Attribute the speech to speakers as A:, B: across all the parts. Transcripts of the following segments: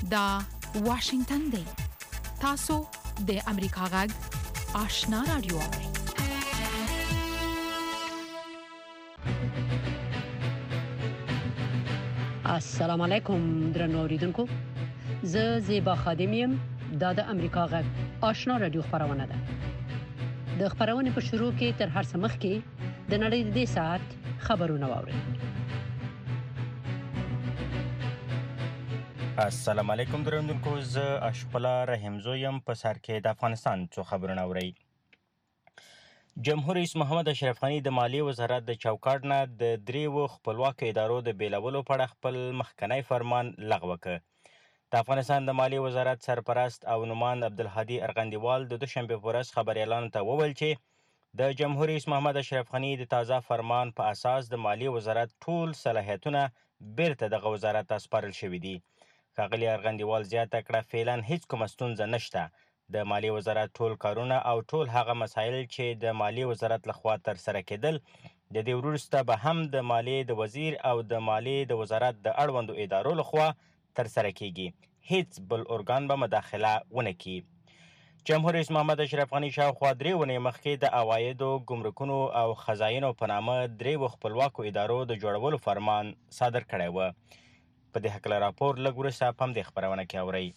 A: دا واشنگتن دی. تاسو د امریکا غږ آشنا رادیو اورئ.
B: السلام علیکم درنو اوریدونکو. زه زیبا خادم یم. دا د امریکا غږ آشنا رادیو خبرونه ده. د خبرونې په شروع کې تر هر څه مخکې د نړۍ د دې ساعت خبرونه واورئ.
C: السلام علیکم درنوونکو. زه اشپلا رحمزو یم. په سر کې د افغانستان څو خبرونه اورئ. جمهور رئیس محمد اشرف غني د مالیې وزارت د چوکاټ نه د دریو خپلواکو ادارو د بیلولو په اړه خپل مخکنی فرمان لغوه کړ. د افغانستان د مالیې وزارت سرپرست او نوماند عبدالهادي ارغندیوال د دوشنبې په ورځ خبریالانو ته وویل چې د جمهور رئیس محمد اشرف غني د تازه فرمان په اساس د مالیې وزارت ټول صلاحیتونه بیرته دغه وزارت ته سپارل شوي دي. ښاغلي ارغندیوال زیاته کړه فعلا هیڅ کومه ستونزه نشته. د مالیې وزارت ټول کارونه او ټول هغه مسایل چې د مالیې وزارت لخوا ترسره کېدل د دې وروسته به هم د مالیې د وزیر او د مالیې د وزارت د اړوندو ادارو لخوا ترسره کیږي. هیڅ بل ارګان به مداخله ونه کړي. جمهور رئیس محمد اشرف غني شاوخوا 3 اونۍ مخکې د عوایدو، ګمرکونو او خزاینو په نامه 3 خپلواکو ادارو د جوړولو فرمان صادر کړی و. په دې هکله راپور لږ وروسته په همدې خپرونه کې اورئ.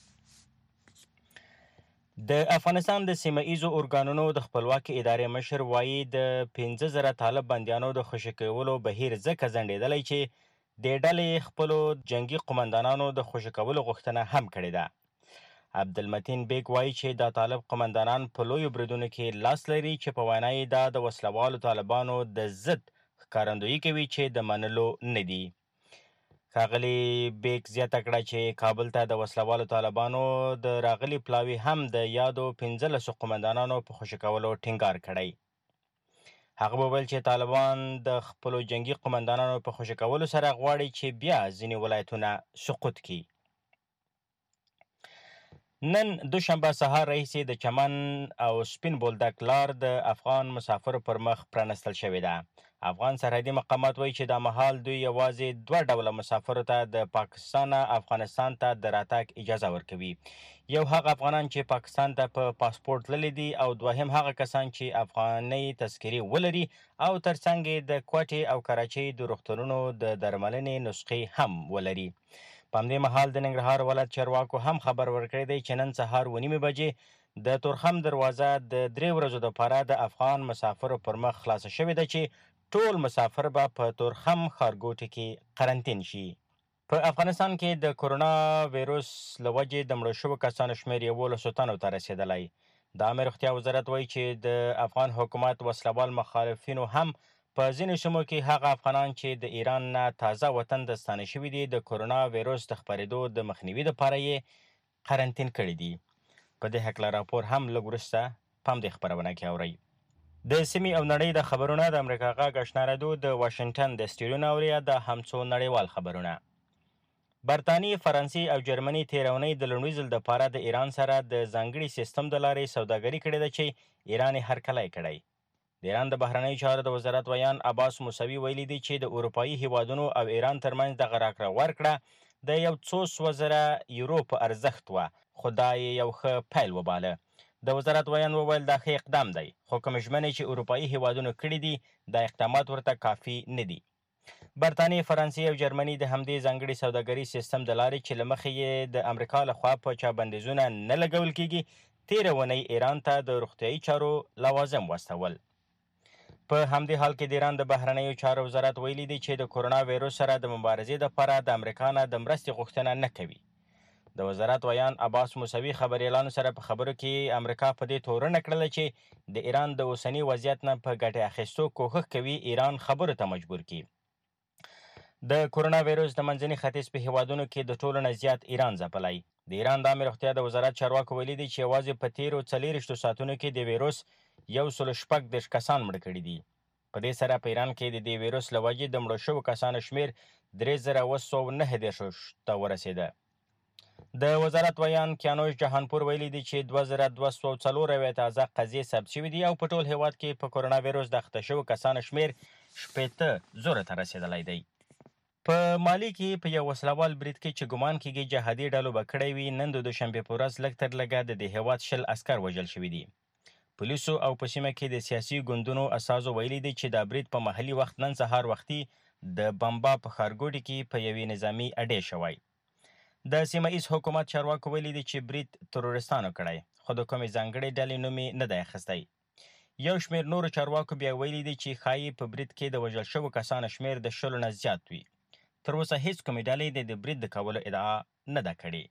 C: د افغانستان د سیمه ایزو ارګانونو د خپلواکي ادارې مشر وایي د 15,000 طالب بندیانو د خوشي کولو بهیر ځکه ځنډېدلی چې د ډلې خپلو جنگي قمندانانو د خوشي کولو غوښتنه هم کړې ده. عبدالمتین بیگ وایي چې دا طالب قمندانان په لویو بریدونو کې لاس لري چې په وینا یې دا د وسلوالو طالبانو د ضد ښکارندویي کوي چې د منلو نه دي. ښاغلي بیگ زیاته کړه چې کابل ته د وسلوالو طالبانو د راغلي پلاوي هم د یادو 15 قمندانانو په خوشي کولو ټینګار کړی. هغه وویل چې طالبان د خپلو جنگي قمندانانو په خوشي کولو سره غواړي چې بیا ځینې ولایتونه سقوط کړي. نن دوشنبه سهار راهیسې د چمن او سپین بولدک لار د افغان مسافرو پر مخ پرانستل شوې ده. افغان سرحدي مقامات وایي چې دا مهال دوی یوازې 2 ډوله مسافرو ته د پاکستان افغانستان ته د راتګ اجازه ورکوي. یو هغه افغانان چې پاکستان ته په پاسپورت تللي دي او دوهم هغه کسان چې افغاني تذکرې ولري او ترڅنګ د کوټې او کراچۍ د روغتونونو د درملنې نسخې هم ولري. په همدې مهال د ننګرهار ولایت چارواکو هم خبر ورکړی دی چې نن سهار 9:30 بجې د تورخم دروازه د 3 ورځو لپاره د افغان مسافرو پر مخ خلاصه شوې ده چې ټول مسافر به په تورخم ښارګوټي کې قرنطین شي. په افغانستان کې د کرونا ویروس له وجې د مړو شوو کسانو شمېر 11 تنو ته رسېدلی. د عامه روغتیا وزارت وایي چې د افغان حکومت وسلوال مخالفینو هم په ځینو سیمو کې هغه افغانان چې د ایران نه تازه وطن ته ستانه شوي دي د کرونا ویروس د خپرېدو د مخنیوي لپاره یې قرنطین کړي دي. په دې هکله راپور هم لږ وروسته په همدې خپرونه کې اورئ. د سیمې او نړۍ د خبرونه د امریکا غږ آشنا رادیو د واشنګټن د سټوډیو نه اورئ. د همڅو نړیوال خبرونه. برطانیې، فرانسې او جرمني تېره اونۍ د لومړي ځل دپاره د ایران سره د ځانګړي سیستم د لارې سوداګري کړې ده چې ایران یې هرکلی کړی. د ایران د بهرنیو چارو د وزارت ویان عباس موسوي ویلي دي چې د اروپایي هیوادونو او ایران ترمنځ دغه راکړه ورکړه د یو څو سوه زره یورو په ارزښت وه، خو دا یې یو ښه پیل وباله. د وزارت ویان وویل دا ښه اقدام دی، خو کوم ژمنې چې اروپایي هیوادونو کړي دي دا اقدامات ورته کافي نه دي. برطانیې، فرانسې او جرمني د همدې ځانګړي سوداګري سیستم د لارې چې له مخې یې د امریکا لخوا په چا بندیزونه نه لګول کیږي تېره اونۍ ایران ته د روغتیایي چارو لوازم واستول. په همدې حال کې د ایران د بهرنیو چارو وزارت ویلي دی چې د کرونا ویروس سره د مبارزې لپاره د امریکا نه د مرستې غوښتنه نه کوي. د وزارت ویان عباس موسوي خبریالانو سره په خبرو کې امریکا په دې تورنه کړله چې د ایران د اوسني وضعیت نه په ګټې اخیستو کوښښ کوي ایران خبرو ته مجبور کړي. د کرونا ویروس د منځني ختیځ په هیوادونو کې د ټولو نه زیات ایران ځپلی. د ایران د عامې روغتیا د وزارت چارواکو ویلي دي چې یوازې په تېرو 24 ساعتونو کې د ویروس 116 کسان مړه کړي دي. په دې سره په ایران کې د دې ویروس له وجې د مړو شوو کسانو شمېر 3999 ته ورسېده. د وزارت ویان کیانوش جهانپور ویلي دي چې 2204 تازه قضیې ثبت شوي دي او په ټول هیواد کې په کرونا ویروس د اخته شوو کسانو شمېر 80 زره ته رسېدلی دی. په مالي کې په یو وسلوال برید کې چې ګمان کېږي جهادي ډلو به کړی وي، نن د دوشنبې په ورځ لږ تر لږه د دې هېواد 20 عسکر وژل شوي دي. پولیسو او په سیمه کې د سیاسي ګوندونو اساسو ویلي دي چې دا برید په محلي وخت نن سهار وختي د بمبا په ښارګوټي کې په یوې نظامي اډې شوی. د سیمه ایز حکومت چارواکو ویلي دي چې برید تروریستانو کړی، خو د کومې ځانګړې ډلې نوم یې نه دی اخیستی. یو شمېر نورو چارواکو بیا ویلي دي چې ښایي په برید کې د وژل شوو کسانو شمېر د 100 نه زیات وي. تر اوسه هیڅ کومې ډلې د برید د کولو ادعا نه ده کړې.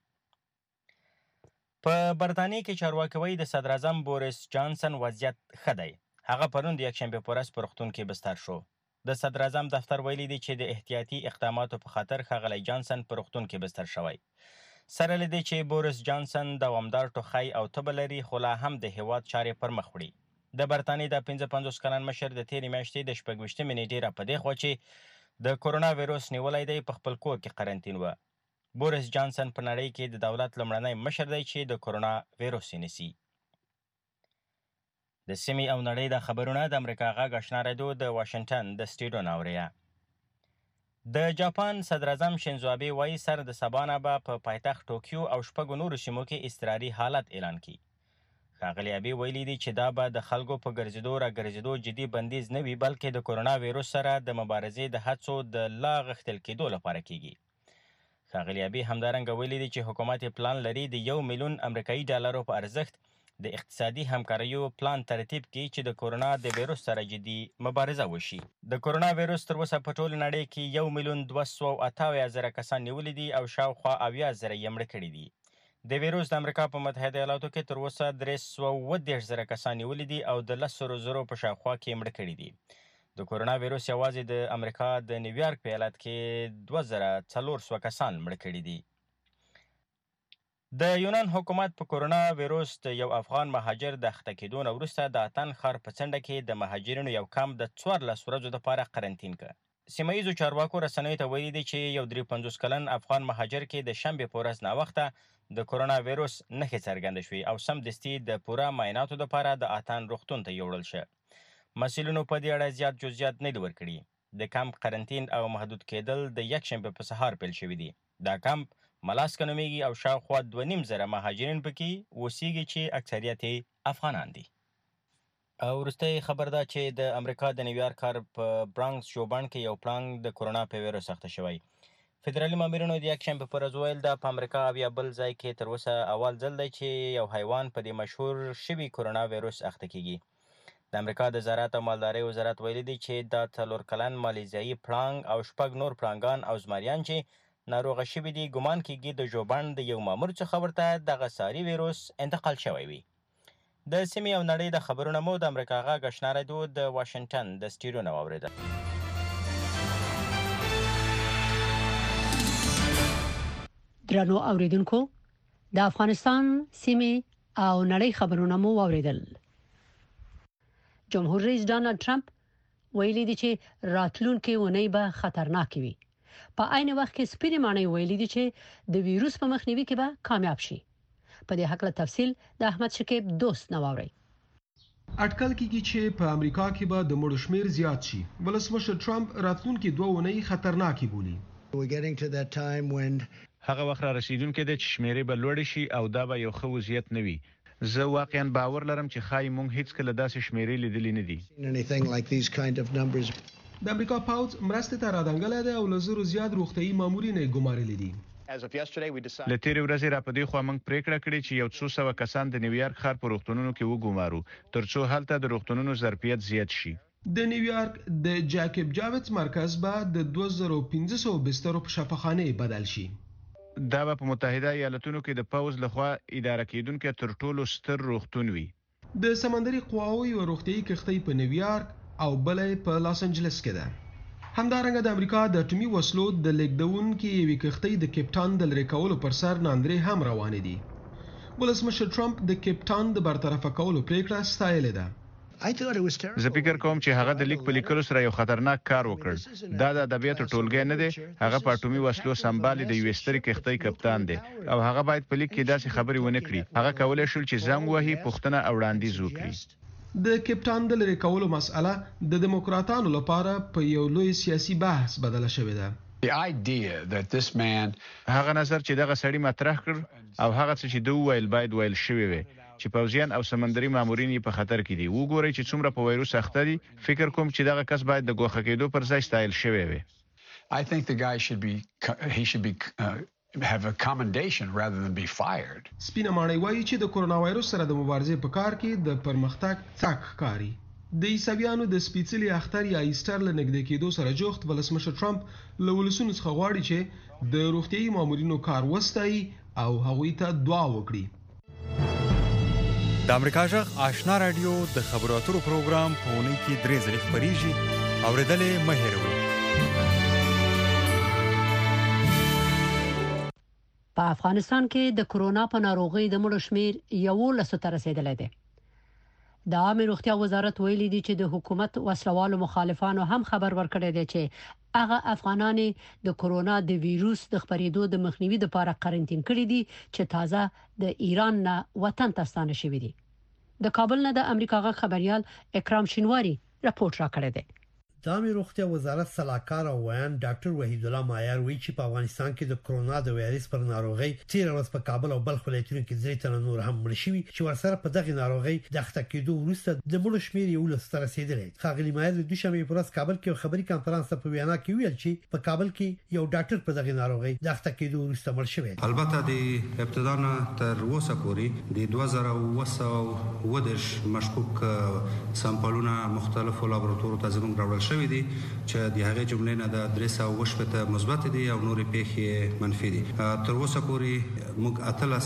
C: په برطانیې کې چارواکي وایي د صدراعظم بوریس جانسن وضعیت ښه دی. هغه پرون د یکشنبې په ورځ په روغتون کې بستر شو. د صدراعظم دفتر ویلي دی چې د احتیاطي اقداماتو په خاطر ښاغلی جانسن په روغتون کې بستر شوی. سره له دې چې بوریس جانسن دوامدار ټوخی او تبه لري، خو لا هم د هیواد چارې پر مخ وړي. د برطانیې د 55 کلن مشر د تېرې میاشتې د 26 نیټې را په دې خوا چې د کورونا ویروس نیولی دی په خپل کور کې قرنطین وه. بوریس جانسن په نړۍ کې د دولت لومړنی مشر دی چې د کورونا ویروس یې نیسي. د سیمې او نړۍ د خبرونه د امریکا غږ آشنا راډیو د واشنګټن د سټوډیو نه اورئ. د جاپان صدراعظم شینزو آبې وایي سر د سبا نه به په پایتخت ټوکیو او 6 نورو سیمو کې اضطراري حالت اعلان کړي. ښاغلي آبې ویلي دي چې دا به د خلکو په ګرځېدو راګرځېدو جدي بندیز نه وي، بلکې د کورونا ویروس سره د مبارزې د هڅو د لا غښتل کېدو لپاره کیږي. ښاغلي آبې همدارنګه ویلي دي چې حکومت پلان لري د 1 میلیون امریکایي ډالرو په ارزښت د اقتصادي همکاریو پلان ترتیب کړي چې د کورونا د ویروس سره جدي مبارزه وشي. د کورونا ویروس تر اوسه په ټوله نړۍ کې 1,278,000 کسان نیولي دي او شاوخوا 70,000 یې مړه کړي دي. د ویروس د امریکا په متحده ایالاتو کې تر اوسه 330,000 کسان نیولي دي او د 10,000 په شاوخوا کې مړه کړي دي. د کورونا ویروس یوازې د امریکا د نیویارک په ایالت کې 2,400 کسان مړه کړي دي. د یونان حکومت په کورونا ویروس د یو افغان مهاجر د اخته کېدو نه وروسته د اتن ښار په څنډه کې د مهاجرینو یو کمپ د 14 ورځو دپاره قرنطین کړ. سیمه ییزو چارواکو رسنیو ته ویلي دي چې یو 53 کلن افغان مهاجر کې د شنبې په ورځ ناوخته د کورونا ویروس نښې څرګندې شوې او سمدستي د پوره معایناتو دپاره د اتن روغتون ته یوړل شه. مسؤلینو په دې اړه زیات جزئیات نه دي ورکړي. د کمپ قرنطین او محدود کېدل د یکشنبې په سهار پیل شوي دي. دا کمپ ملاسکه نومیږي او شاوخوا 2,500 مهاجرین پکې اوسیږي چې اکثریت یې افغانان دي. او وروستی خبر دا چې د امریکا د نیویارک ښار په برانکس شوبان کې یو پړانګ د کورونا په ویروس اخته شوی. فدرالي مامورینو د یکشنبې په ورځ ویل دا په امریکا او یا بل ځای کې تر اوسه اول ځل دی چې یو حیوان په دې مشهور شوي کورونا ویروس اخته کیږي. د امریکا د زراعت او مالدارۍ وزارت ویلي دی چې دا 4 کلن مالیزیایي پړانګ او 6 نور پړانګان او زمریان چې ناروغه شوي دي ګمان کیږي د ژوبڼ د یو مامور څخه ورته دغه ساري ویروس انتقال شوی وي. د سیمې او نړۍ د خبرونه مو د امریکا غږ آشنا راډیو د واشنګټن د سټوډیو نه واورېدل.
B: درنو اوریدونکو، د افغانستان سیمې او نړۍ خبرونه مو واوریدل. جمهور رئیس ډانلډ ټرمپ ویلي دی چې راتلونکي ونې به خطرناک وي. په عین وخت کې سپینې ماڼۍ ویلي دی چې د ویروس په مخنیوي کې به کامیاب شي. په دې حق له تفصیل د احمد شکیب دوست نو واوري.
D: اټکل کیږي چې په امریکا کې به د مړو شمیر زیات شي. ولسمشر ټرمپ راتلونکي 2 ونې خطرناکې بولي.
E: هغه وخت را رسیدونکې ده چې شمیرې به لوړې شي او دا به یو ښه وضعیت نه وي. زه واقعا باور لرم چې ښایي موږ هیڅکله داسې شمیرې لیدلې نه دي.
D: د امریکا پوځ مرستې ته رادنګلی دی او له 1,000 زیات روغتیایي مامورین یې ګمارلي دي.
E: له تېرې ورځې را په دې خوا موږ پریکړه کړې چې یو څو سوه کسان د نیویارک ښار په روغتونونو کې وګمارو تر څو هلته د روغتونونو ظرفیت زیات شي.
D: د نیویارک د جاکب جاویتس مرکز به د 2500 بسترو په شفاخانه بدل شي.
E: دا به په متحده ایالاتونو کې د پوځ لخوا اداره کېدونکي تر ټولو ستر روغتون وي.
D: د سمندري قواوو یو روغتیایي کښتۍ په نیویارک او بلې په لاس انجلس کې ده. همدارنګه د امریکا د اټومي وسلو د لیږدونکي یوې کښتۍ د کیپټان د لرې کولو پر سر ناندرې هم روانې دي. ولسمشر ټرمپ د کیپټان د برطرفه کولو پریکړه ستایلې ده.
E: زه فکر کوم چې هغه د لیک په لیکلو سره یو خطرناک کار وکړ. دا د ادبیاتو ټولګی نه دی. هغه په اټومي وسلو سمبالې د یوې سترې کښتۍ کپتان دی او هغه باید په لیک کې داسې خبرې ونه کړي. هغه کولی شول چې زنګ وهي، پوښتنه او وړاندیز وکړي.
D: د کیپټان د لرې کولو مسأله د دیموکراتانو لپاره په یو لوی سیاسي بحث بدله شوې ده.
E: هغه نظر چې دغه سړی مطرح کړ او هغه څه چې دوی ویل باید ویل شوی وي چې پوځیان او سمندري مامورین په خطر کې دي. وګورئ چې څومره په وایروس اخته دي. فکر کوم چې دغه کس باید د ګوښه کېدو پر ځای ستایل شوی وي.
F: I think the guy should be have a commendation rather than be fired.
D: سپینه ماڼۍ وایي چې د کورونا وایروس سره د مبارزې په کار کې د پرمختګ څرک ښکاري. د عیسویانو د سپیڅلي اختر یا ایسټر له نږدې کېدو سره جوخت ولسمشر ټرمپ له ولسونو څخه غواړي چې د روغتیايي مامورینو کار وستایي او هغوی ته دعا وکړي.
G: د امریکا جغ آشنا رادیو د خبرو اترو پروګرام په اونۍ کې 3 ځله خبريږي. اوریدلې مه هېروئ.
B: په افغانستان کې د کورونا په ناروغۍ د مړو شمیر 11 ته رسیدلی دی. د عامه روغتیا وزارت ویلي دی چې د حکومت وسلوالو مخالفانو هم خبر ورکړی دی چې هغه افغانان د کورونا د ویروس د خپرېدو د مخنیوي لپاره قرنټین کړي دي چې تازه د ایران نه وطن ته ستانه شوي دي. د کابل نه د امریکا غا خبريال اکرام شینواری راپورټ راکړی دی.
H: د عامه روغتیا وزارت سلاکار او ویان ډاکټر وحید الله مایار وی چې په افغانستان کې د کورونا د وایرس پر ناروغي 13 ورځې په کابل او بلخ ولایتونو کې 3 تنه نور هم مړ شوي چې ورسره په دغه ناروغي د اخته کېدو وروسته د مړو شمیر 11 ته رسیدلی. خاغلی مایار د دوشنبه په ورځ کابل کې خبري کانفرنس په وینا کې ویل چې په کابل کې یو ډاکټر په دغه ناروغي د اخته کېدو وروسته مړ شوی.
I: البته د ابتدا نه تر اوسه پورې د 2010 مشکوک سامپلونه مختلفو لابراتوارونو ته زموږ راوړل شوی دي چې د هغه جملې نه د 318 مثبت دي او نورې پیښې منفي دي. تر اوسه پورې موږ اتلس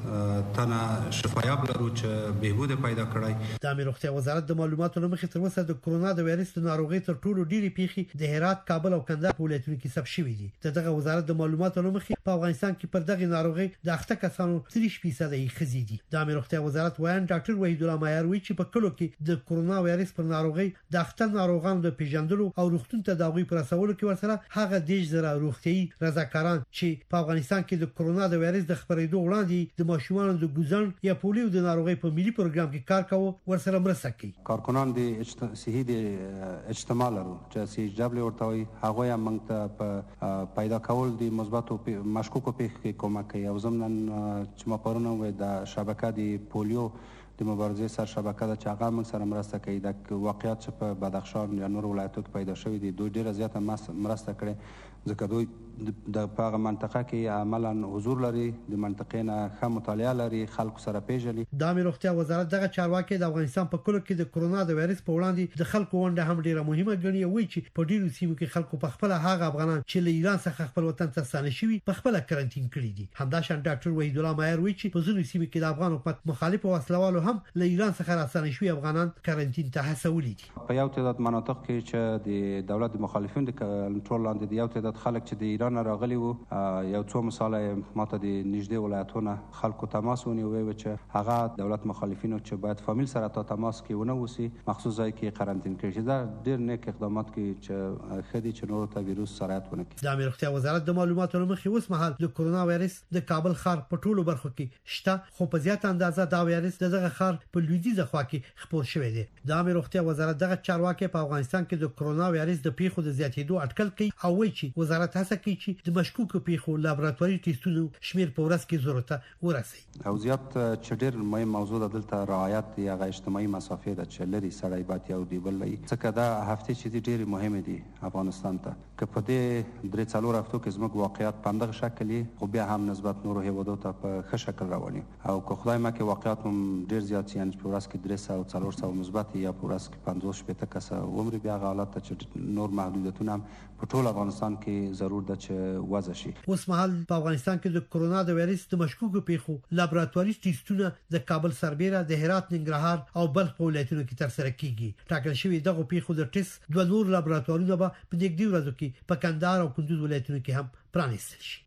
I: تنه شفایاب لرو چې بهبود پیدا کړای.
H: د امیر روغتیا وزارت د معلوماتو لمخې تر اوسه د کورونا د وایرس د ناروغۍ تر ټولو ډېری پیښې د هرات، کابل او کندهار په ولایتونو کې ثبت شوې دي. دغه وزارت د معلوماتو لمخې په افغانستان کې پر دغه ناروغۍ د اخته کسانو 30% خزي دي. د امیر روغتیا وزارت وایي ډاکټر وحید الله مایار وی چې په کلو کې د کورونا وایرس پر ناروغۍ د اخته ناروغانو د پیژندلو او روغتون تداوی پر رسولو کې ورسره هغه دیش زره روغتيي رضاکاران چې په افغانستان کې د کورونا د وایرس د خپرېدو وړاندې د ماشومانو د ګوزن یا پولیو د ناروغۍ په ملي پروګرام کې کار کاوه ورسره مرسته کوي.
I: کارکنان د صحي د اجتماع لرو چې CHW ورته وي هغه هم موږ ته په پیدا کول د مثبتو مشکوکو پیښو کومک کوي. او ضمن چې ما پرونه وې د شبکه د پولیو د مبارزې سره شبکه د چاغه موږ سره مرسته کوي. د واقعیت چې په بدخشان یا نور ولایتو کې پیدا شوی دي دوی ډیره زیاته مرسته کړي ځکه دوی د پاغه منطقه کې عملاً حضور لري، د منطقې نه ښه مطالعه لري، خلکو سره پیژني.
H: د امیر روغتیا وزارت دغه چارواکي د افغانستان په کلو کې د کورونا د وایرس په وړاندې د خلکو ونډه هم ډیره مهمه ګڼي. وایي چې په ډیرو سیمو کې خلکو په خپل هغه افغانان چې له ایران څخه خپل وطن ته ستانه شوي په خپل قرنټین کړي دي. همداشان ډاکټر وحید الله مایار وایي چې په ځینو سیمو کې د افغان حکومت مخالف وسلوالو هم له ایران څخه راستانه شوي افغانان قرنټین ته هڅولي دي.
I: په یو تعداد مناطق کې چې د دولت د مخالفینو د کنټرول لاندې د یو تعداد خلک چې د ایران راغلي وو یو څو مثال ماته د نږدې ولایتونو خلکو تماس ونیوي چې هغه دولت مخالفینو چې باید فامیل سره تماس کې ونه وسی مخصوص ځای کې قرنټین کړي. دا ډېر نیک اقدامات کې چې خدي چې نور ته ویروس سرایت ونه کړي.
H: د امیر روغتیا وزارت د معلوماتو لمخې اوس مهال د کورونا وایرس د کابل ښار په ټولو برخو کې شته، خو په زیات اندازه دا وایرس دغه ښار په لویدیځه خوا کې خپور شوی دی. د امیر روغتیا وزارت دغه چارواکي په افغانستان کې د کورونا وایرس د پیښو د زیاتېدو اټکل کوي او وایي چې وزارت هڅه کوي چې د مشکوکو پیښو لابراتواري ټیسټونو شمیر په ورځ کې ضرورت ورسي.
I: او زیات چې ډېر مهم موضوع ده دلته رعایت یا اجتماعي مسافه ده چې لري سړی باید یو دی بل لري. ځکه دا هفته چې ډېر مهمه دي افغانستان ته که په دې 3-4 هفتو کې زموږ واقعیت په دغه شکل خو بیا هم نسبت نورو هیوادو ته په ښه شکل رواني او که خدای مکه واقعیت هم ډېر زیات یعنی په ورځ کې 300-400 مثبت یا په ورځ کې 50-60 کسه عمر بیا حالت چې نور محدودیتونه هم په ټول افغانستان کې ضرور ده چې وضع شي.
H: اوس مهال په افغانستان کې د کورونا د وایرس د مشکوکو پیښو لابراتواري ټیسټونه د کابل، سربېره، د هرات، ننګرهار او بلخ په ولایتونو کې ترسره کیږي. ټاکل شوی دغه پیښو د ټیسټ دوه نور لابراتوارونه به په نږدې ورځو کې په کندهار او کندوز ولایتونو کې هم پرانیستل شي.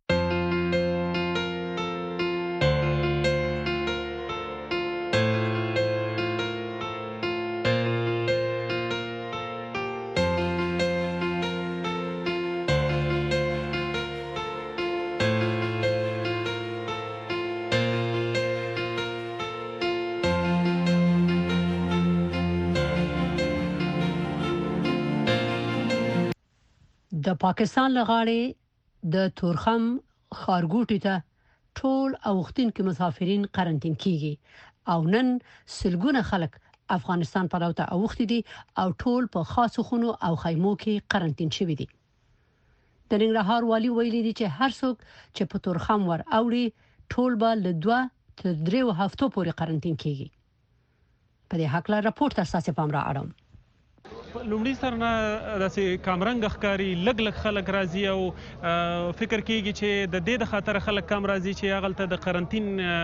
B: د پاکستان لغاړي د تورخم خارګوټي ته ټول اوختونکو مسافرین قرنټین کیږي او نن سلګونه خلک افغانستان په لور ته اوختي دي او ټول په خاصو خونو او خیمو کې قرنټین شوي دي. د ننګرهار والي ویلي دي چې هر څوک چې په تورخم ور اوړي ټول به له 2 تر 3 هفتو پورې قرنټین کیږي. په دې حق لا راپورټ تاسو پام را اړوم.
J: لومړی سر نه داسې کامرنګ ښکاري لږ خلک راځي او فکر کیږي چې د دې د خاطر خلک کم راځي چې هغلته د قرنټین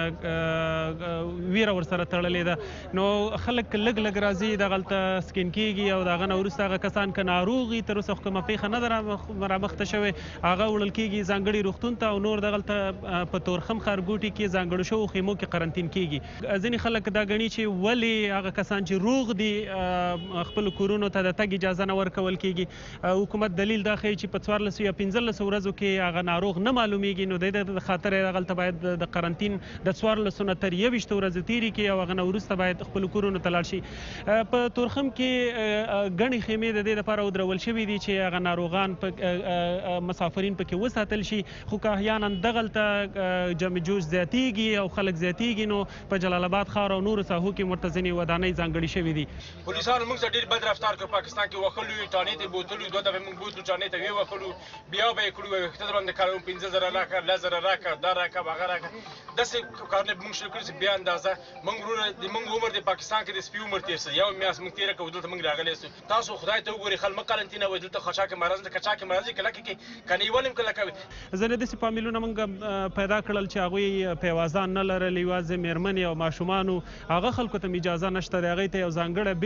J: ویره ورسره تړلې ده نو خلک لږ راځي دغلته سکین کیږي او دغه نه وروسته هغه کسان که ناروغي تر اوسه کومه پیښه نه ده رامخته شوې هغه وړل کیږي ځانګړي روغتون ته او نور دغلته په تورخم ښارګوټي کې ځانګړو شوو خیمو کې قرنټین کیږي. ځینې خلک دا ګڼي چې ولې هغه کسان چې روغ دي خپل کورونو ته د تګ اجازه نه ورکول کیږي. حکومت دلیل دا ښیي چې په 14 یا 15 ورځو کې هغه ناروغ نه معلومیږي نو د خاطر هغلته باید د قرنټین د 14 نه تر 21 ورځې تیری کې او هغه وروسته باید خپل کورونو ته لاړ شي. په تورخم کې ګڼې خیمې د دې لپاره ودرول شوي دي چې هغه ناروغان مسافرین پکې وساتل شي خو که احیانا دغلته جمع جوش زیاتیږي او خلک زیاتیږي نو په جلال آباد ښار او نورو ساحو کې مرتزنې ودانۍ ځانګړې شوي دي.
K: پولیسانو موږ سره ډېر بد رفتار کوي. پاکستان کې وخلو ټانې ته بوتلو 2 دفعې موږ بوتلو ټانې ته وی وخلو بیا به یې کړو وخت باندې کارو 15000 راکړه 10000 راکړه دا راکړه هغه راکړه داسې کارونه موږ شروع کړو چې بیا اندازه موږ عمر د پاکستان کې د سپیو عمر تیر سه یو میاس موږ تیر کوو دلته موږ راغلی سو تاسو خدای ته وګورئ خلک قرنټینه وای دلته خشاکه مرز د کچاکه مرز کله کې کني ولیم کله کوي.
J: زنه د فامیلونو موږ پیدا کړل چې هغه په وازان نه لري یوازې میرمنې او ماشومان هغه خلکو ته اجازه نشته دی هغه ته یو ځانګړی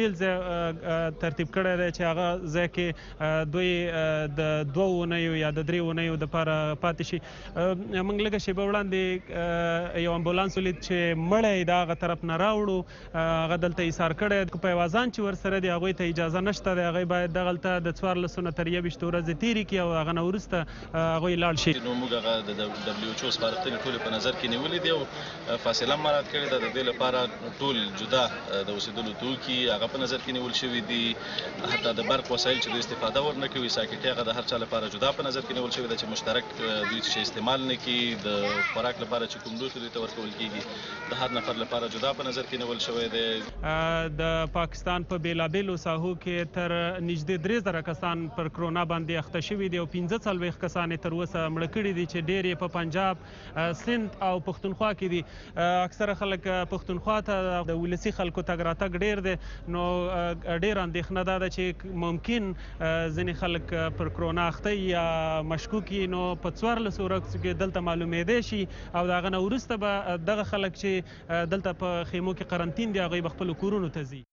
J: بیل ترتیب کړی دی چې هغه ځکه دوی د 2 اونیو یا د 3 اونیو د لپاره پاتې شي. موږ لږه شیبه وړاندې یو امبولانس ولید چې مړی د هغه طرف نه راوړو هغه دلته ایثار کړی په وازان چې ورسره دی هغوی ته اجازه نشته دی هغوی باید دغلته د 14 نه تر 21 ورځې تیرې کړي او هغه نه وروسته هغوی لاړ شي.
L: نو موږ هغه د WHO سپارښتنې ټولې په نظر کې نیولې دي او فاصله مراعات کړې ده. د دې لپاره ټول جدا د اوسېدلو توکي هغه په نظر کې نیول شوي دي حتی د برق وسایل چې د استفاده ورنه کوي ساکټي هغه د هر چا لپاره جدا په نظر کې نیول شوی دی چې مشترک دوی چې استعمال نه کړي د خوراک لپاره چې کوم دوی ته ورکول کیږي د هر نفر لپاره جدا په نظر کې نیول شوی دی.
J: د پاکستان په بیلابیلو ساحو کې تر نږدې 3000 کسان پر کرونا باندې اخته شوي دي او 15 کسان تر اوسه مړه کړي دي چې ډېر یې په پنجاب سند او پښتونخوا کې دي. اکثره خلک پښتونخوا ته د ولسی خلکو تګ راتګ ډېر دی نو ډېر اندېښنه ده چې ممکن ځینې خلک پر کرونا اخته یا مشکوک نو په 14 ورځو کې دلته معلومېدی شي او د هغه نه وروسته به دغه خلک چې دلته په خیمو کې قرنټین دي هغوی به خپلو کورونو ته ځي.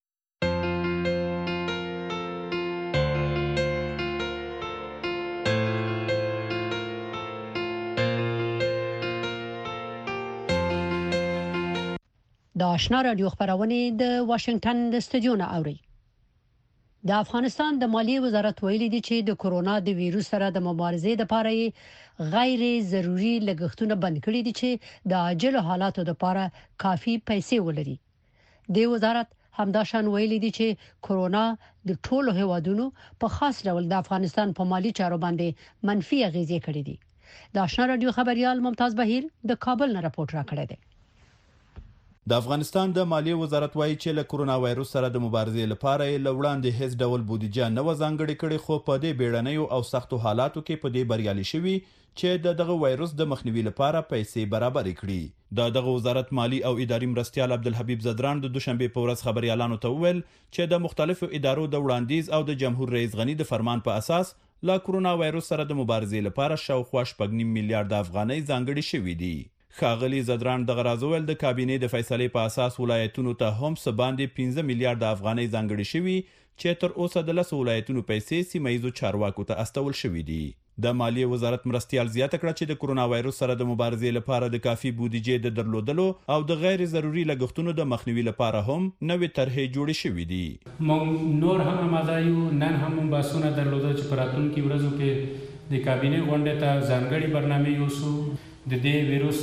B: د آشنا رادیو خبرونه د واشنگټن د استودیو نه اوري. د افغانستان د مالیې وزارت ویلي دی چې د کرونا د ویروس سره د مبارزې لپاره غیر ضروري لګښتونه بند کړي دي چې د عاجل حالاتو لپاره کافي پیسې ولري. د وزارت همداشان ویلي دی چې کرونا د ټولو هیوادونو په خاص ډول د افغانستان په مالی چارو باندې منفي اغیزې کړې دي. د آشنا رادیو خبريال ممتاز بهیر د کابل نه راپورټ راکړی دی.
M: د افغانستان د مالیې وزارت وایي چې له کرونا وایروس سره د مبارزې لپاره یې له وړاندې هیڅ ډول بودیجه نه و ځانګړې کړې خو په دې بیړنیو او سختو حالاتو کې په دې بریالي شوي چې دغه وایروس د مخنیوي لپاره پیسې برابرې کړي. دغه وزارت مالی او اداري مرستیال عبدالحبیب زدران د دوشنبه په ورځ خبريالانو ته وویل چې د مختلفو ادارو د وړاندیز او د جمهور رئیس غنی د فرمان په اساس له کرونا وایروس سره د مبارزې لپاره شاوخوا 8.5 میلیارډ افغانۍ ځانګړې شوې دي. ښاغلي زدران دغه رازول د کابینې د فیصلې په اساس ولایتونو ته هم څه باندې 15 میلیارډ افغانۍ ځانګړې شوي چې تر اوسه د 10 ولایتونو پیسې سیمه‌ییزو چارواکو ته استول شوي دي. د مالیې وزارت مرستیال زیاته کړه چې د کرونا وایروس سره د مبارزې لپاره د کافي بودیجې د درلودلو او د غیر ضروري لګښتونو د مخنیوي لپاره هم نوې طرحې جوړې شوې دي.
N: موږ نور هم آماده یو نن هم باسونه درلوده چې په راتلونکي ورځو کې د کابینې غونډې ته ځانګړي برنامې یوسو د دې ویروس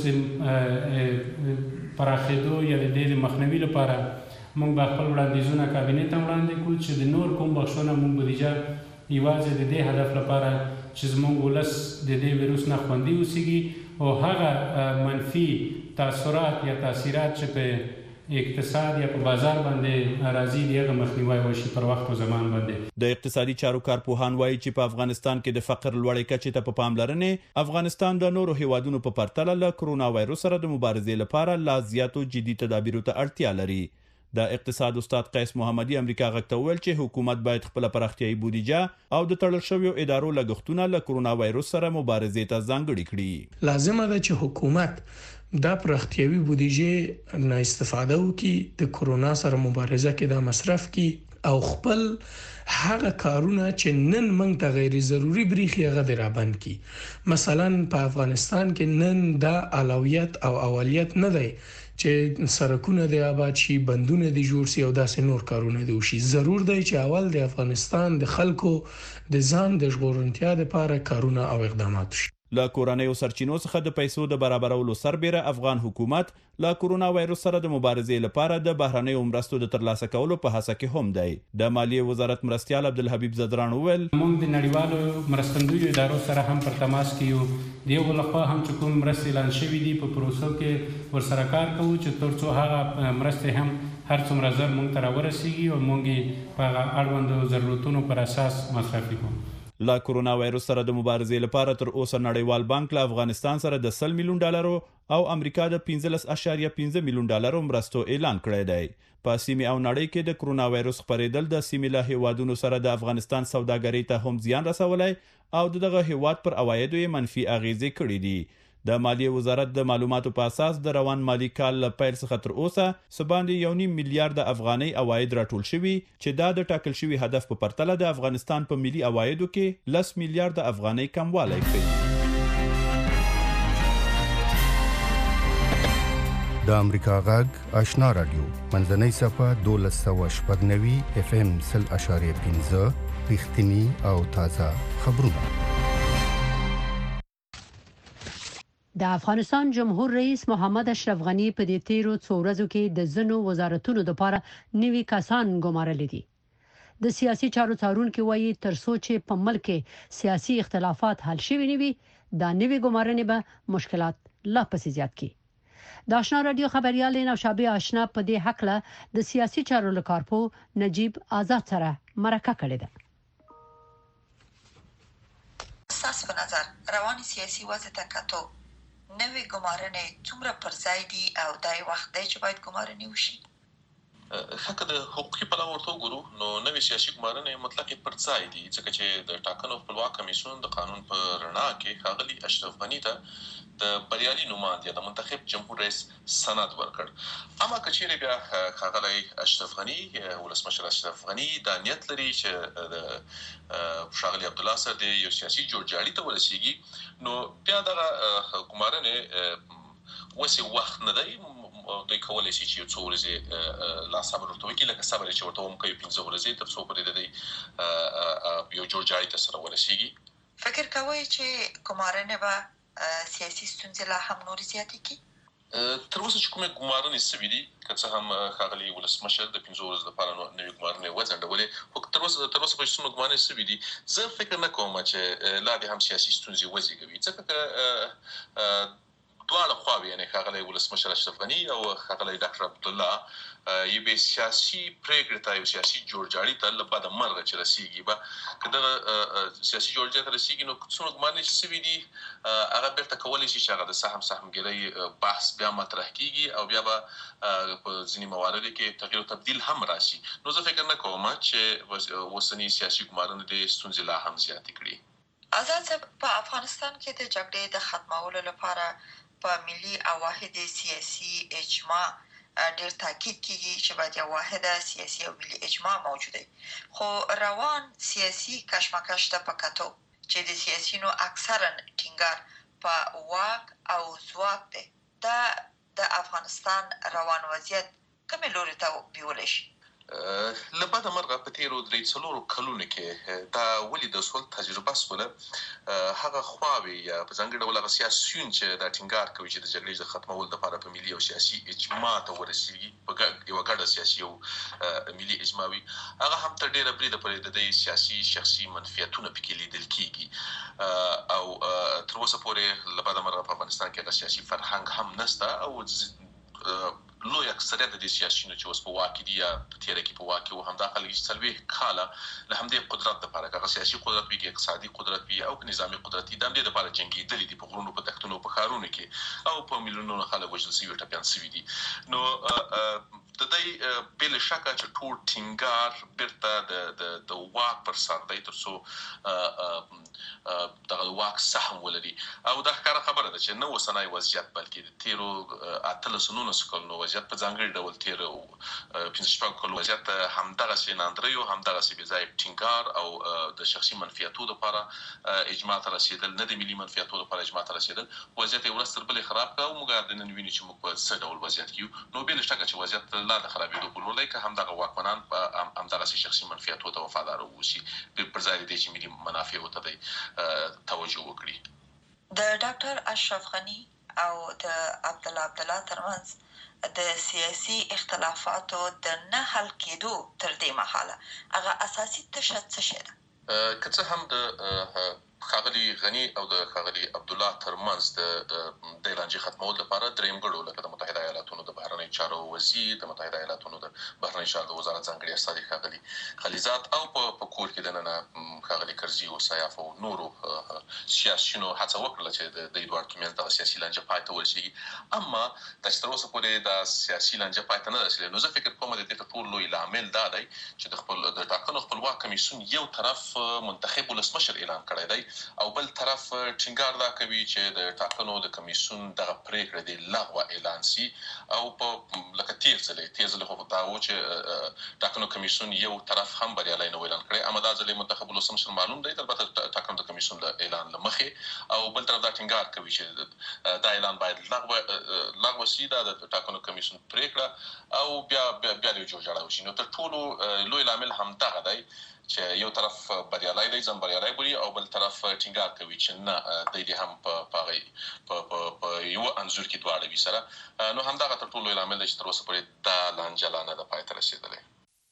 N: پراخېدو یا د دې مخنیوي لپاره موږ به خپل وړاندیزونه کابینې ته وړاندې کړو چې د نور کوم بخښونه موږ بودیجه یوازې د دې هدف لپاره چې زموږ ولس د دې ویروس نه خوندي اوسیږي او هغه منفي تاثیرات یا تاثیرات چې په اقتصاد یا په بازار باندې راځي دغه مخنیوي وشي پر وخت او زمان باندې.
M: د اقتصادي چارو کارپوهان وایي چې په افغانستان کې د فقر لوړې کچې ته په پاملرنې افغانستان د نورو هیوادونو په پرتله له کرونا وایروس سره د مبارزې لپاره لا زیاتو جدي تدابیرو ته اړتیا لري. د اقتصاد استاد قیس محمدي امریکا غږ ته وویل چې حکومت باید خپل پراختیايي بودیجه او د تړل شویو ادارو لګښتونه له کرونا وایروس سره مبارزې ته ځانګړي کړي.
O: لازمه ده چې حکومت دا پراختیاوي بودیجه نه استفاده وکړي، د کرونا سره مبارزه کې دا مصرف کړي او خپل هغه کارونه چې نن موږ ته غیر ضروري بریخي هغه رابند کړي. مثلا په افغانستان کې نن دا اولویت او اولیت نه دی چې سرکونه د آباد شي، بندونه د جوړ شي او داسې نور کارونه دي وشي. ضرور دی چې اول د افغانستان د خلکو د ځان د ژغورنتیا لپاره کارونه او اقدامات شي.
M: له کورنیو سرچینو څخه د پیسو د برابرولو سربېره افغان حکومت له کرونا وایروس سره د مبارزې لپاره د بهرنیو مرستو د ترلاسه کولو په هڅه کې هم دی. د مالیې وزارت مرستیال عبدالحبیب زدران وویل
N: موږ د نړیوالو مرستندویو ادارو سره هم پر تماس کې یو. دیغه لخوا هم چې کوم مرستې اعلان شوي دي په پروسو کې ورسره کار کوو چې ترڅو هغه مرستې هم هر څومره زر موږ ته راورسیږي او موږ په هغه اړوندو ضرورتونو پر اساس مصرف کوو.
M: لا کرونا وایروس سره د مبارزې لپاره تر اوسه نړیوال بانک له افغانستان سره د 100 میلیون ډالرو او امریکا د 15.5 میلیون ډالرو مرستو اعلان کړی دی. په سیمه او نړۍ کې د کرونا وایروس خپرېدل د سیمې له هیوادونو سره د افغانستان سوداګرۍ ته هم زیان رسولی او دغه هیواد پر عوایدو یې منفي اغیزې کړې دي. د مالیې وزارت د معلوماتو په اساس د روان مالی کال له پیل څخه تر اوسه سباندې 1.5 میلیارډ افغانۍ عواید راټول شوي چې دا د ټاکل شوي هدف په پرتله د افغانستان په ملي عوایدو کې 10 میلیارډ افغانۍ کموالی کوي.
P: د امریکا غږ آشنا رادیو منځنۍ صفحه 1290 اف ام 0.5 رښتینی او تازه خبرونه.
B: د افغانستان جمهور رئیس محمد اشرف غنی په دې تیرو څو ورځو کې د ځنو وزارتونو لپاره نوي کسان ګمارل دي. د سیاسي چارو څارونکو وایي تر څو چې په ملک کې سیاسي اختلافات حل شي نوي دا نوي ګمارنې به مشکلات لا پسې زیات کړي. د آشنا رادیو خبريال نوشابه آشنا په دې حق له د سیاسي چارو لکارپو نجیب آزاد سره مرکه کړې ده.
Q: اساس په نظر رواني سیاسي وضع تکاتو نوې ګمارنې څومره پر ځای دي او دای وخت دی چې باید ګمارنې وشي؟
R: حق د حقوقي پلوه ورته وګورو نو نوې سیاسي ګمارنې مطلق پر ځای دي ځکه چې د ټاکنو خپلواک کمیسیون د قانون په رڼا کې ښاغلي اشرف غني ته د بریالي نوماند یا د منتخب جمهور رئیس سند ورکړ. اما کچېرې بیا ښاغلی اشرف غني ولسمشر اشرف غني دا نیت لري چې د ښاغلي عبدالله سره د یو سیاسي جوړجاړي ته ورسیږي نو بیا دغه ګمارنې وسې وخت نه دی. دوی کولی شي چې یو څو ورځې لا صبر ورته وکړي لکه صبر چې ورته هم کوي 15 ورځې تر څو پورې د دې یو جوړجاړي ته سره ورسیږي.
Q: فکر کوئ چې ګمارنې به سیاسي ستونزې لا هم نورې زیاتې کړي؟
R: تر اوسه چې کومې ګمارنې سوي دي که څه هم ښاغلي ولسمشر د 15 ورځو لپاره نوې ګمارنې وځنډولې خو تر اوسه په څومره ګمارنې سوي دي زه فکر نه کوم چې لا دې هم سیاسي ستونزې وزېږوي ځکه که دواړه خواوې یعنې ښاغلی ولسمشر اشرف غني او ښاغلی ډاکټر عبدالله یوې سیاسي پرېکړې ته یو سیاسي جوړجاړي ته له بده مرغه چې رسیږي به که دغه سیاسي جوړجاړي ته رسیږي نو څومره ګمارنې چې سوي دي هغه بیرته کولی شي چې هغه د سهمګیرۍ بحث بیا مطرح کیږي او بیا به په ځینې مواردو کې تغییر او تبدیل هم راشي. نو زه فکر نه کوم چې اوسني سیاسي ګمارنې د ستونزې لا هم زیاتې کړي.
Q: آزاد صاحب په افغانستان کې د جګړې د ختمولو لپاره په ملي او واحد سیاسي اجماع ډېر تاکید کیږي چې باید یو واحده سیاسي او ملي اجماع موجوده خو روان سیاسي کشمکش ته په کتو چې د سیاسيونو اکثرا ټینګار په واک او ځواک دی دا د افغانستان روان وضعیت کومې لوري ته بیول شي؟
R: لبعد مرغه په تیرو 3 کلونو کې دا ولې د سول تجربه سوله هغه خواوي یا په څنګه ډول هغه سیاسيون چې دا ټینګار کوي چې د جګړې د ختمولو لپاره په ملي او سیاسي اجماع ته ورسیږي په یو ګډه سیاسي او ملي اجماع وي هغه هم تر ډیره بریده پرې د سیاسي شخصي منفعتونه پکې لیدل کیږي او تر اوسه پورې لبعد مرغه په افغانستان کې د سیاسي فرهنګ هم نشته او لوی اکثریت د سیاسيونو چې اوس په واکې دي یا په تیره کې په واکې وو همدا خلک چې څلوي کاله له همدې قدرت لپاره هغه سیاسي قدرت وي اقتصادي قدرت وي او نظامی قدرت دي د همدې لپاره جنگیدلې دي په غرونو په تختونو په ښارونو کې او په میلیونونو خلک وژل شوي ټپيان شوي دي نو د دې بل شکه چې ټول ټینګار برته د واک پر سر دی تر څو دغه واک سهم ولري او دا ښکاره خبره ده چې نو وسنای وضعیت بلکې د تیرو اتل سنونو سکلنو وضعیت په ځانګړي ډول تیر او 15 کلو وضعیت همدغه سي ناندریو همدغه سي بځای ټینګار او د شخصي منفعتونو لپاره اجماع ته رسیدل نه د ملي منفعتونو لپاره اجماع ته رسیدل وضعیت ورستر بل خراب کا او موږ د نن ویني چې موږ په څه ډول وضعیت کیو نو بل شته چې وضعیت لا د خرابېدو په لور دی که همدغه واکمنان همدغه سي شخصي منفعتونو ته وفادار اوسي پر ځای د ملي منافعو ته توجه وکړي
Q: د ډاکټر اشرف غنی او د عبدالله ترمنځ د سیاسي اختلافاتو د نه حل کېدو تر دې مهاله هغه اساسي تشه څه شي ده
R: که څه هم د خاغلی غنی او د خاغلی عبدالله ترمنځ د اعلانجي ختمولو لپاره دریم ګړو لکه د متحده ایالاتونو د بهرنی چارو وزیر د متحده ایالاتونو د بهرنی چارو وزارت ځانګړي استازي خاغلی خلیزات او په کور کې د نن خاغلی کرزي او سیاف او نورو سیاسيونو هڅه وکړه چې د دوه ترمنځ د سیاسي لانجه پای ته ورسیږي اما د ستروسه پورې د سیاسي لانجه پای ته نه رسیدل نو زه فکر کوم د دې ټول لوی عامل دا دی چې د خپل د ټاکنو خپلواک کمیسیون یو طرف منتخب ولسمشر اعلان کړی دی او بل طرف ټینګار دا کوي چې د ټاکنو د کمیسیون دغه پریکړه دی لغوه اعلان شي او په لکه تیرځله خو دا و چې ټاکنو کمیسیون یو طرف هم بریالي نه اعلان کړي اما دا ځلې منتخب ولسمشر معلوم دی البته ټاکنو د کمیسیون د اعلان لمخې او بل طرف دا ټینګار کوي چې دا اعلان باید لغوه شي دا د ټاکنو کمیسیون پریکړه او بیا د جوړجاړه وشي نو تر ټولو لوی عامل هم دغه دی چې یو طرف بریالي دی ځم بریالي بوري او بل طرف ټینګار کوي چې نه د دې هم په یو انزور کې دواړه وي سره نو همدغه تر ټولو عامل دی چې تر اوسه پورې دا لانجه نه د پای ته رسیدلې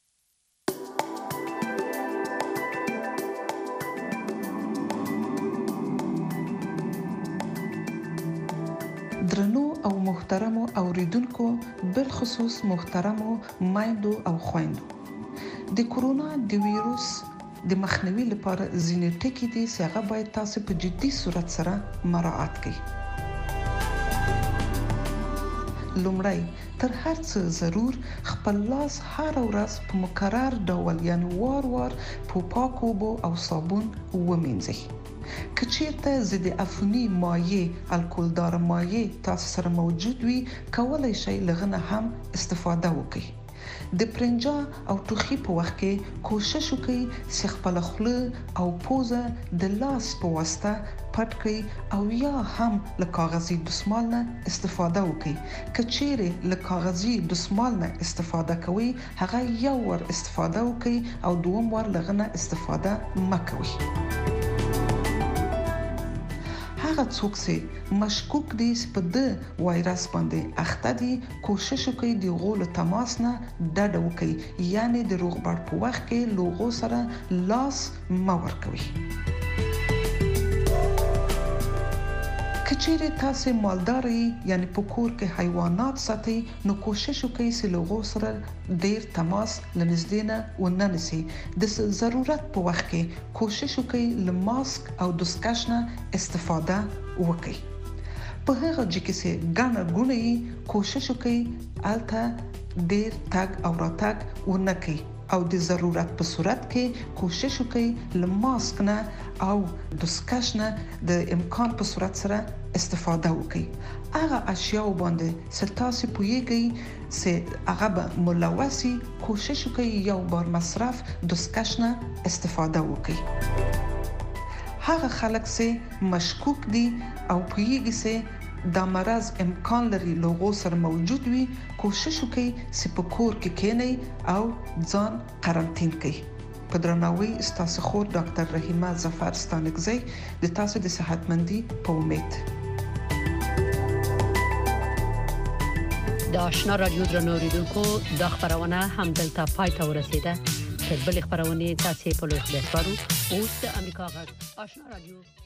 S: درنو او محترمو اوریدونکو بالخصوص محترمو مایندو او خويندو د کورونا د ویروس د مخنیوي لپاره ځینې ټکي دي چې هغه باید تاسو په جدي صورت سره مراعات کړئ. لومړی تر هر څه ضرور خپل لاس هر ورځ په مکرر ډول یعنی وار په پاکو اوبو او صابون ومینځئ. که چیرته ضد عفوني مایع الکولدار مایع تاسو سره موجود وي کولای شئ لغنه هم استفاده وکړئ. د پرنجا او ټوخي په وخت کې کوشش وکړئ چې خپل خوله او پوزه د لاس په واسطه پټ کړئ او یا هم له کاغذي دستمال نه استفاده وکړئ. که چیرې له کاغذي دستمال نه استفاده کوئ هغه یو ور استفاده وکړئ او دوم ور لغنه استفاده مکوئ. هغه څوک چې مشکوک دي چې په د وایرس باندې اخته دي کوشش وکړي د غول تماس نه ډډه وکړي یعنی د روغبړ په وخت کې لوغو سره لاس مور کوي. کچېره تاسو مالداري یعنی په کور کې حیوانات ساتي نو کوشش وکړئ چې لوغو سره ډیر تماس لنږدې نه وننسي. د ضرورت په وخت کې کوشش وکړئ له ماسک او دستکش نه استفاده وکړئ. په هغه ځکه چې ګڼه ګونې کوشش وکړئ الته ډیر تګ او راتګ ونکړئ او د ضرورت په صورت کې کوشش وکړئ له ماسک نه او دستکش نه د امکان په صورت سره استفاده وکړئ. هغه اشیاء باندې ستاسو پویږي چې هغه به ملوثي کوشش وکړئ یو بار مصرف دستکش نه استفاده وکړئ. هغه خلک چې مشکوک دي او پویږي چې دا مرض امکان لري لوغو سره موجود وي کوشش وکړئ چې په کور کې کېنئ او ځان قرنطین کړئ. په درناوي ستاسو خور ډاکټر رحیمه ظفر ستانکزی د تاسو د صحتمندي په امید.
B: د آشنا رادیو درنو اوریدونکو د خبرونه هم دلته پای ته ورسیده. تر بل خبرونه تاسو په لوی خبر سپارو. اوس د امریکا غږ آشنا رادیو